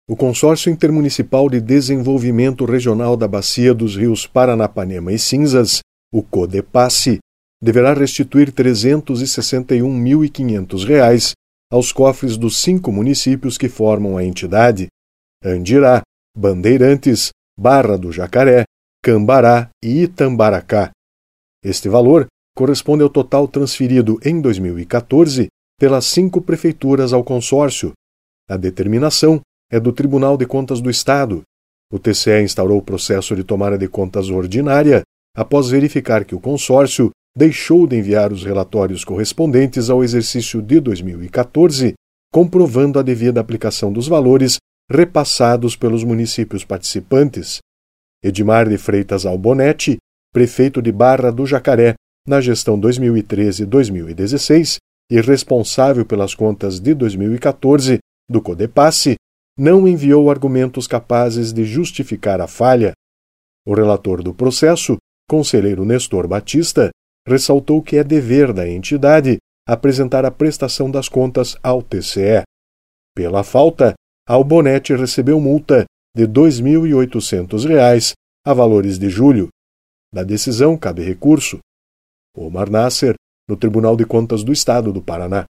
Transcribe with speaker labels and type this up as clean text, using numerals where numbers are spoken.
Speaker 1: O Consórcio Intermunicipal de Desenvolvimento Regional da Bacia dos Rios Paranapanema e Cinzas, o CODEPASSE, deverá restituir R$ 361.500 aos cofres dos 5 municípios que formam a entidade: Andirá, Bandeirantes, Barra do Jacaré, Cambará e Itambaracá. Este valor corresponde ao total transferido em 2014 pelas 5 prefeituras ao consórcio. A determinação é do Tribunal de Contas do Estado. O TCE instaurou o processo de tomada de contas ordinária após verificar que o consórcio deixou de enviar os relatórios correspondentes ao exercício de 2014, comprovando a devida aplicação dos valores repassados pelos municípios participantes. Edmar de Freitas Albonetti, prefeito de Barra do Jacaré, na gestão 2013-2016 e responsável pelas contas de 2014 do CODEPASSE, não enviou argumentos capazes de justificar a falha. O relator do processo, conselheiro Nestor Batista, ressaltou que é dever da entidade apresentar a prestação das contas ao TCE. Pela falta, Albonetti recebeu multa de R$ 2.800 a valores de julho. Da decisão cabe recurso. Omar Nasser, no Tribunal de Contas do Estado do Paraná.